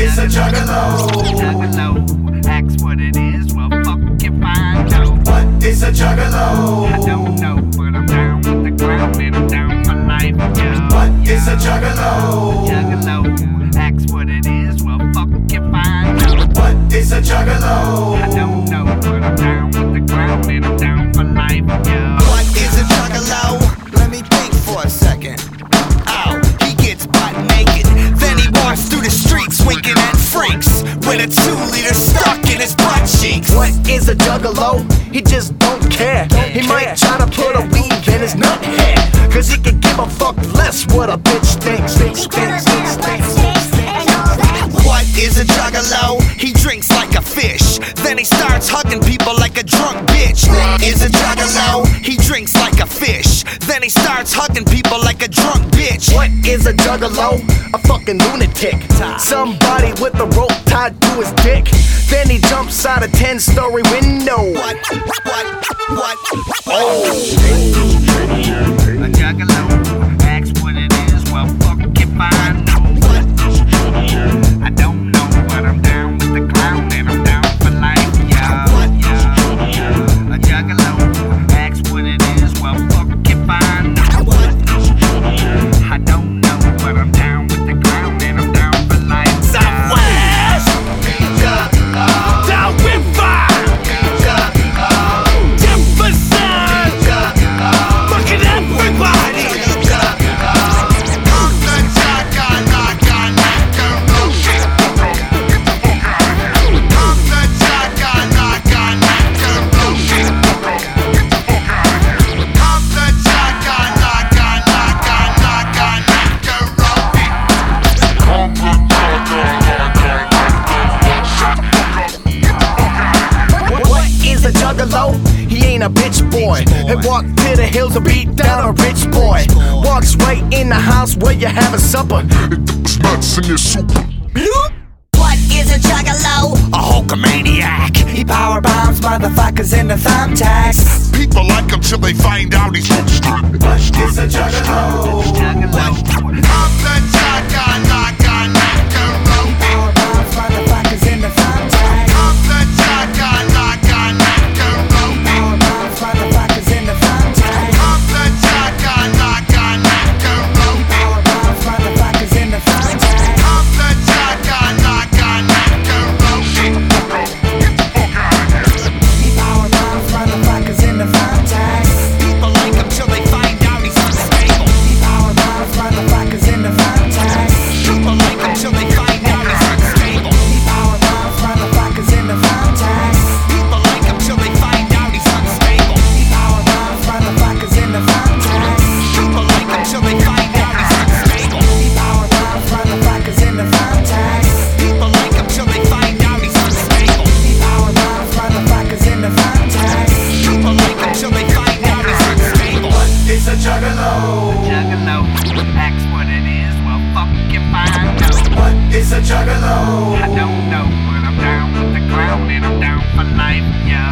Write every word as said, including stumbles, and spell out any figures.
is a juggalo? Juggalo, ask what it is, well fuck if I know. What is a juggalo? I don't know, but I'm down with the clown and I'm down for life, yo. What is a juggalo? Juggalo, ask what it is, well fuck if I know. What is a juggalo? I don't know, but I'm down with the clown and I'm down for life, yo. What is a juggalo? Let me think for a second. Oh, he gets butt naked, then he walks through the streets winking at freaks with a two-liter stuck in his butt cheeks. What is a juggalo? He just don't care. He might try to put a weave in his nut hair, cause he can give a fuck less what a bitch thinks. thinks, thinks, thinks, thinks, thinks. What is a juggalo? He drinks like a fish, then he starts hugging people like a drunk bitch. Is a juggalo? He drinks like a fish, then he starts hugging people like a drunk bitch. What is a juggalo? A fucking lunatic. Somebody with a rope tied to his dick, then he jumps out a ten-story window. What? What? What? Oh. A juggalo, ask what it is, well fuck if I know. I don't know, but I'm down with the clown and I'm down for life, yeah, yeah. A juggalo, ask what it is, well fuck if I know. I don't know, but I'm down with the clown and I'm down for life. Southwest! Down with fire! Jefferson! Look at everybody! He ain't a bitch boy. He walk to the hills to beat down a rich boy. Walks right in the house where you have a supper. It's nuts in your soup. What is a juggalo? A Hulkamaniac. He power bombs motherfuckers in the thumbtacks. People like him till they find out he's from the street. What is a juggalo? Juggalo, I'm the juggernaut. Power bombs motherfuckers in the thumbtacks. I'm the juggernaut. Power bombs motherfuckers in the thumbtacks. I'm the juggernaut. Power bombs motherfuckers in the thumbtacks. I'm the juggernaut. He power bombs motherfuckers in the thumbtacks. People like him till they find out he's unstable. He power bombs motherfuckers in the thumbtacks. People like him till they find out he's unstable. He power bombs motherfuckers in the thumbtacks. People like him till they find out he's unstable. He power bombs motherfuckers in the thumbtacks. People like him till they find out he's unstable. He power bombs motherfuckers in the thumbtacks. People like him till they find out he's unstable. He power bombs motherfuckers in the thumbtacks. People like him till they find out he's unstable. It's a juggalo. juggalo, ask what it is, well fuck if I know. What is a juggalo? I don't know, but I'm down with the clown and I'm down for life, yeah.